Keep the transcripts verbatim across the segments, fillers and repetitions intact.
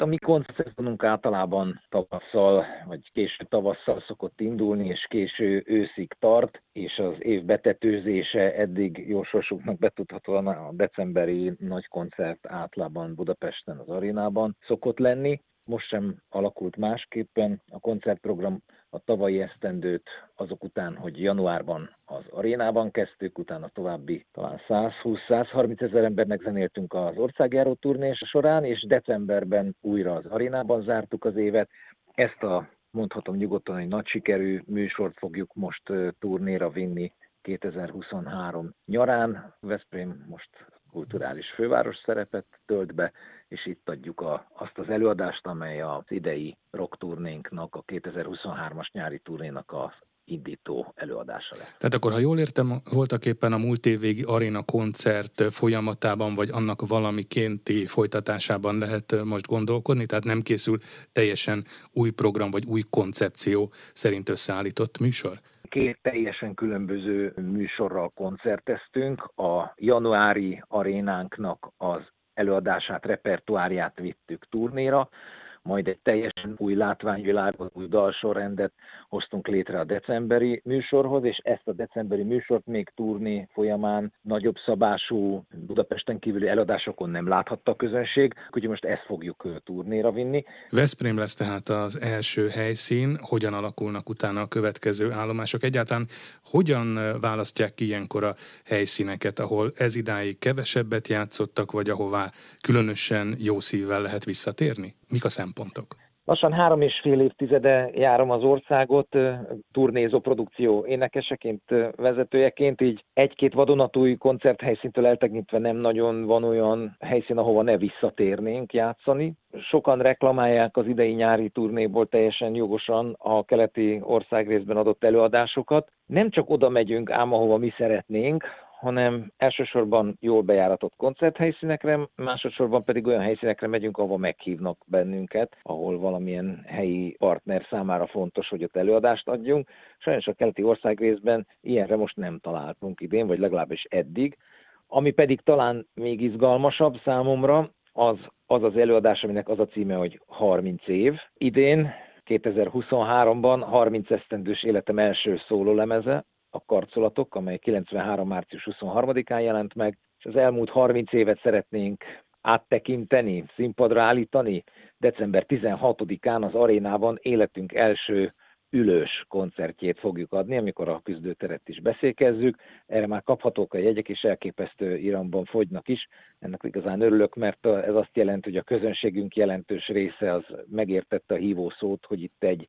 a mi koncertunk általában tavasszal, vagy késő tavasszal szokott indulni, és késő őszig tart, és az év betetőzése eddig jó sorsuknak betudhatóan a decemberi nagy koncert általában Budapesten, az arénában szokott lenni. Most sem alakult másképpen a koncertprogram. A tavalyi esztendőt azok után, hogy januárban az arénában kezdtük, utána további talán százhúsz-százharminc ezer embernek zenéltünk az országjáró turnés során, és decemberben újra az arénában zártuk az évet. Ezt a, mondhatom nyugodtan, hogy nagy sikerű műsort fogjuk most turnéra vinni kétezer-huszonhárom nyarán. Veszprém most kulturális főváros szerepet tölt be, és itt adjuk a, azt az előadást, amely az idei rock turnénknak, a kétezer-huszonhármas nyári turnénak a indító előadása lesz. Tehát akkor, ha jól értem, voltak éppen a múlt év végi aréna koncert folyamatában, vagy annak valamikénti folytatásában lehet most gondolkodni, tehát nem készül teljesen új program, vagy új koncepció szerint összeállított műsor? Két teljesen különböző műsorral koncerteztünk. A januári arénánknak az előadását, repertoárját vittük turnéra, majd egy teljesen új látványvilágot, új dalsorrendet hoztunk létre a decemberi műsorhoz, és ezt a decemberi műsort még turné folyamán nagyobb szabású Budapesten kívüli előadásokon nem láthatta a közönség, úgyhogy most ezt fogjuk turnéra vinni. Veszprém lesz tehát az első helyszín, hogyan alakulnak utána a következő állomások? Egyáltalán hogyan választják ki ilyenkor a helyszíneket, ahol ez idáig kevesebbet játszottak, vagy ahová különösen jó szívvel lehet visszatérni? Mik a szempontok? Lassan három és fél évtizede járom az országot, turnézó produkció énekeseként, vezetőjeként, így egy-két vadonatúj koncerthelyszíntől eltekintve nem nagyon van olyan helyszín, ahova ne visszatérnénk játszani. Sokan reklamálják az idei nyári turnéból teljesen jogosan a keleti országrészben adott előadásokat. Nem csak oda megyünk ám, ahova mi szeretnénk, hanem elsősorban jól bejáratott koncerthelyszínekre, másodszorban pedig olyan helyszínekre megyünk, ahova meghívnak bennünket, ahol valamilyen helyi partner számára fontos, hogy ott előadást adjunk. Sajnos a keleti országrészben ilyenre most nem találtunk idén, vagy legalábbis eddig. Ami pedig talán még izgalmasabb számomra, az az, az előadás, aminek az a címe, hogy harminc év. Idén, kétezer-huszonháromban harminc esztendős életem első szólólemeze, a Karcolatok, amely kilencvenhárom március huszonharmadikán jelent meg, és az elmúlt harminc évet szeretnénk áttekinteni, színpadra állítani. december tizenhatodikán az arénában életünk első ülős koncertjét fogjuk adni, amikor a küzdőteret is beszékezzük. Erre már kaphatók a jegyek, és elképesztő iramban fogynak is. Ennek igazán örülök, mert ez azt jelenti, hogy a közönségünk jelentős része az megértette a hívószót, hogy itt egy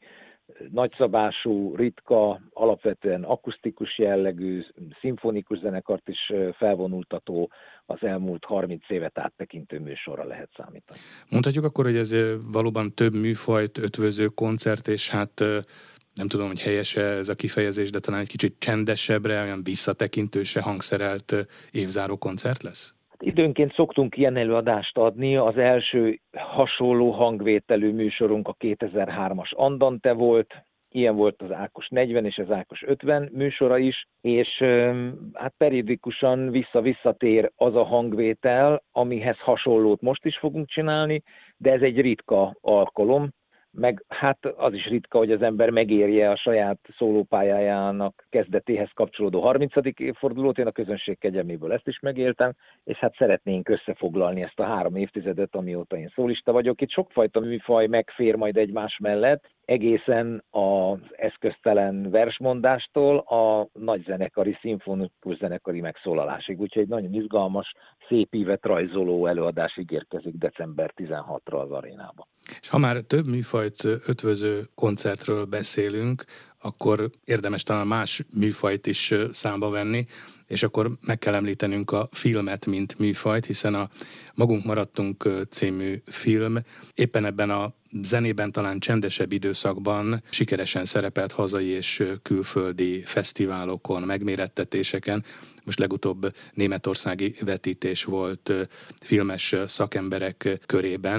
nagyszabású, ritka, alapvetően akusztikus jellegű, szimfonikus zenekart is felvonultató, az elmúlt harminc évet áttekintő műsorra lehet számítani. Mondhatjuk akkor, hogy ez valóban több műfajt ötvöző koncert, és hát nem tudom, hogy helyes ez a kifejezés, de talán egy kicsit csendesebbre, olyan visszatekintősre hangszerelt évzáró koncert lesz? Időnként szoktunk ilyen előadást adni. Az első hasonló hangvételű műsorunk a kétezer-hármas Andante volt, ilyen volt az Ákos negyven és az Ákos ötven műsora is, és hát periódikusan vissza-visszatér az a hangvétel, amihez hasonlót most is fogunk csinálni, de ez egy ritka alkalom, meg hát az is ritka, hogy az ember megérje a saját szólópályájának kezdetéhez kapcsolódó harmincadik évfordulót, én a közönség kegyelméből ezt is megéltem, és hát szeretnénk összefoglalni ezt a három évtizedet, amióta én szólista vagyok. Itt sokfajta műfaj megfér majd egymás mellett, egészen az eszköztelen versmondástól a nagyzenekari, szimfonikus zenekari megszólalásig. Úgyhogy nagyon izgalmas, szép ívet rajzoló előadás ígérkezik december tizenhatodikán az arénában. És ha már több műfajt ötvöző koncertről beszélünk, akkor érdemes talán más műfajt is számba venni, és akkor meg kell említenünk a filmet, mint műfajt, hiszen a Magunk maradtunk című film éppen ebben a zenében talán csendesebb időszakban sikeresen szerepelt hazai és külföldi fesztiválokon, megmérettetéseken. Most legutóbb németországi vetítés volt filmes szakemberek körében.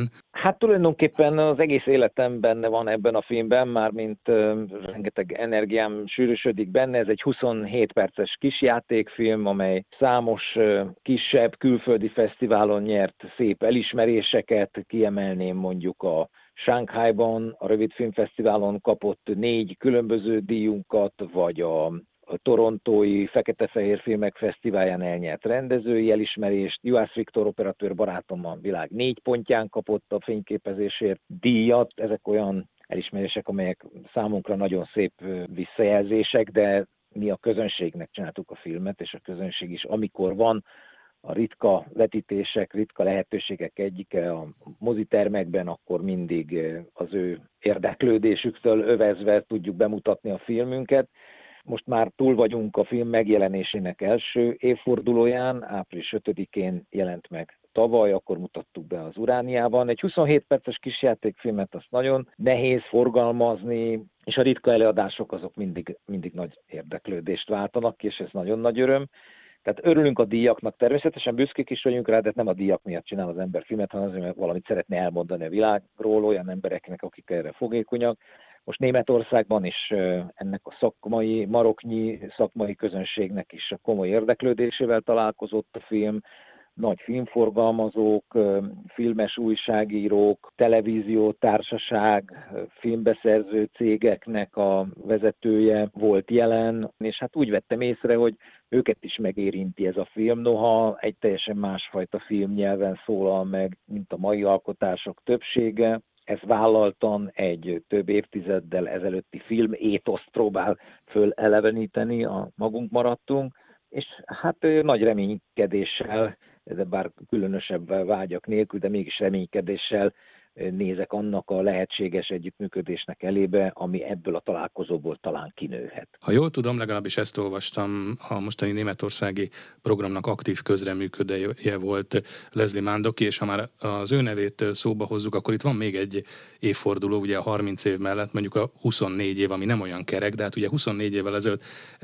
Hát tulajdonképpen az egész életem benne van ebben a filmben, mármint uh, rengeteg energiám sűrűsödik benne. Ez egy huszonhét perces kisjátékfilm, amely számos uh, kisebb külföldi fesztiválon nyert szép elismeréseket. Kiemelném mondjuk a Shanghaiban, a Rövidfilmfesztiválon kapott négy különböző díjunkat, vagy a a torontói Fekete-fehér filmek fesztiválján elnyert rendezői elismerést. Juhász Viktor operatőr barátom a világ négy pontján kapott a fényképezésért díjat. Ezek olyan elismerések, amelyek számunkra nagyon szép visszajelzések, de mi a közönségnek csináltuk a filmet, és a közönség is, amikor van a ritka vetítések, ritka lehetőségek egyike a mozitermekben, akkor mindig az ő érdeklődésüktől övezve tudjuk bemutatni a filmünket. Most már túl vagyunk a film megjelenésének első évfordulóján, április ötödikén jelent meg tavaly, akkor mutattuk be az Urániában. Egy huszonhét perces kisjátékfilmet azt nagyon nehéz forgalmazni, és a ritka előadások azok mindig, mindig nagy érdeklődést váltanak, és ez nagyon nagy öröm. Tehát örülünk a díjaknak, természetesen büszkék is vagyunk rá, de nem a díjak miatt csinál az ember filmet, hanem azért, mert valamit szeretne elmondani a világról olyan embereknek, akik erre fogékonyak. Most Németországban is ennek a szakmai, maroknyi szakmai közönségnek is a komoly érdeklődésével találkozott a film. Nagy filmforgalmazók, filmes újságírók, televízió, társaság, filmbeszerző cégeknek a vezetője volt jelen, és hát úgy vettem észre, hogy őket is megérinti ez a film, noha egy teljesen másfajta filmnyelven szólal meg, mint a mai alkotások többsége. Ez vállaltan egy több évtizeddel ezelőtti film étoszt próbál föleleveníteni, a magunk maradtunk, és hát nagy reménykedéssel, de bár különösebb vágyak nélkül, de mégis reménykedéssel nézek annak a lehetséges együttműködésnek elébe, ami ebből a találkozóból talán kinőhet. Ha jól tudom, legalábbis ezt olvastam, a mostani németországi programnak aktív közreműködője volt Leslie Mandoki, és ha már az ő nevét szóba hozzuk, akkor itt van még egy évforduló, ugye a harminc év mellett, mondjuk a huszonnégy év, ami nem olyan kerek, de hát ugye huszonnégy évvel ezelőtt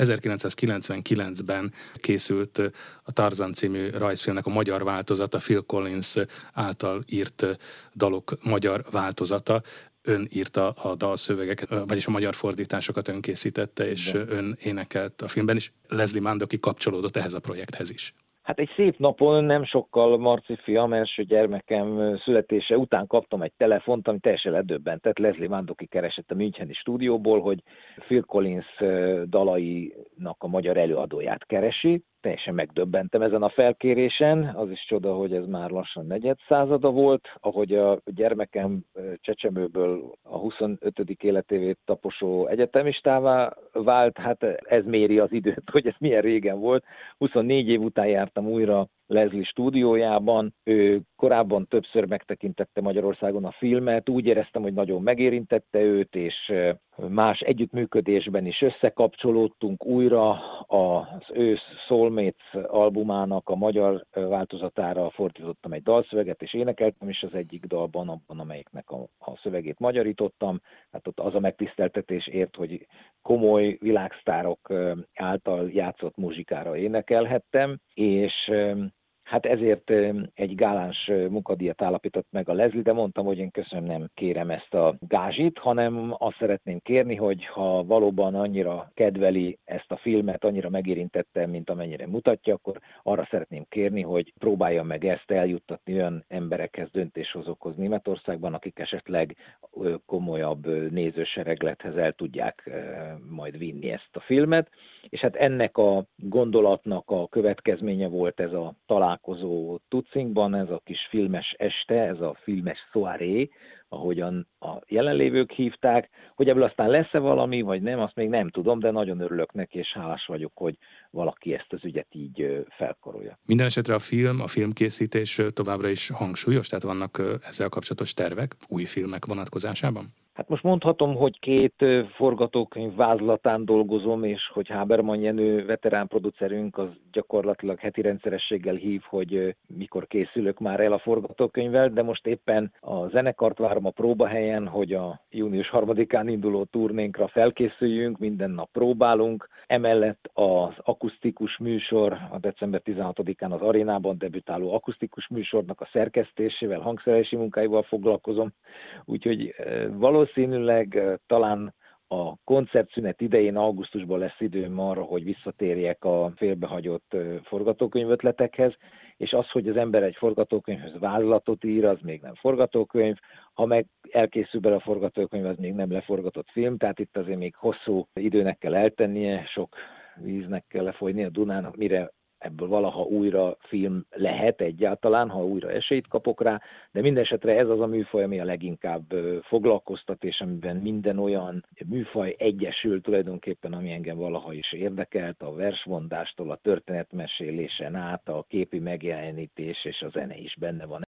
ezerkilencszázkilencvenkilencben készült a Tarzan című rajzfilmnek a magyar változata, Phil Collins által írt dalok magyar változata. Ön írta a dalszövegeket, vagyis a magyar fordításokat ön készítette, és de. Ön énekelt a filmben is. Leslie Mandoki kapcsolódott ehhez a projekthez is. Hát egy szép napon, nem sokkal Marci fiam, első gyermekem születése után kaptam egy telefont, ami teljesen ledöbbentett. Leslie Mandoki keresett a Müncheni stúdióból, hogy Phil Collins dalainak a magyar előadóját keresi. Teljesen megdöbbentem ezen a felkérésen, az is csoda, hogy ez már lassan negyed százada volt, ahogy a gyermekem csecsemőből a huszonötödik életévét taposó egyetemistává vált, hát ez méri az időt, hogy ez milyen régen volt. huszonnégy év után jártam újra Leslie stúdiójában, ő korábban többször megtekintette Magyarországon a filmet, úgy éreztem, hogy nagyon megérintette őt, és más együttműködésben is összekapcsolódtunk újra. Az ő Soulmates albumának a magyar változatára fordítottam egy dalszöveget, és énekeltem is az egyik dalban, abban, amelyiknek a, a szövegét magyarítottam. Hát ott az a megtiszteltetés ért, hogy komoly világsztárok által játszott muzsikára énekelhettem, és hát ezért egy gáláns munkadíjat állapított meg a Leslie, de mondtam, hogy én köszönöm, nem kérem ezt a gázsit, hanem azt szeretném kérni, hogy ha valóban annyira kedveli ezt a filmet, annyira megérintette, mint amennyire mutatja, akkor arra szeretném kérni, hogy próbálja meg ezt eljuttatni olyan emberekhez, döntéshozókhoz Németországban, akik esetleg komolyabb nézősereglethez el tudják majd vinni ezt a filmet. És hát ennek a gondolatnak a következménye volt ez a találkozó Tutzingban, ez a kis filmes este, ez a filmes soirée, ahogyan a jelenlévők hívták. Hogy ebből aztán lesz-e valami, vagy nem, azt még nem tudom, de nagyon örülök neki, és hálás vagyok, hogy valaki ezt az ügyet így felkarolja. Minden esetre a film, a filmkészítés továbbra is hangsúlyos, tehát vannak ezzel kapcsolatos tervek új filmek vonatkozásában? Hát most mondhatom, hogy két forgatókönyv vázlatán dolgozom, és hogy Habermann Jenő veterán producerünk az gyakorlatilag heti rendszerességgel hív, hogy mikor készülök már el a forgatókönyvvel, de most éppen a zenekart várom a próbahelyen, hogy a június harmadikán induló turnénkra felkészüljünk, minden nap próbálunk. Emellett az akusztikus műsor, a december tizenhatodikán az Arénában debütáló akusztikus műsornak a szerkesztésével, hangszerelési munkáival foglalkozom, úgyhogy valószínűleg talán a koncertszünet idején, augusztusban lesz időm arra, hogy visszatérjek a félbehagyott forgatókönyvötletekhez, és az, hogy az ember egy forgatókönyvhöz vázlatot ír, az még nem forgatókönyv, ha meg elkészül bele a forgatókönyv, az még nem leforgatott film, tehát itt azért még hosszú időnek kell eltennie, sok víznek kell lefolyni a Dunán, mire ebből valaha újra film lehet egyáltalán, ha újra esélyt kapok rá, de minden esetre ez az a műfaj, ami a leginkább foglalkoztat, és amiben minden olyan műfaj egyesül tulajdonképpen, ami engem valaha is érdekelt, a versmondástól a történetmesélésen át, a képi megjelenítés és a zene is benne van.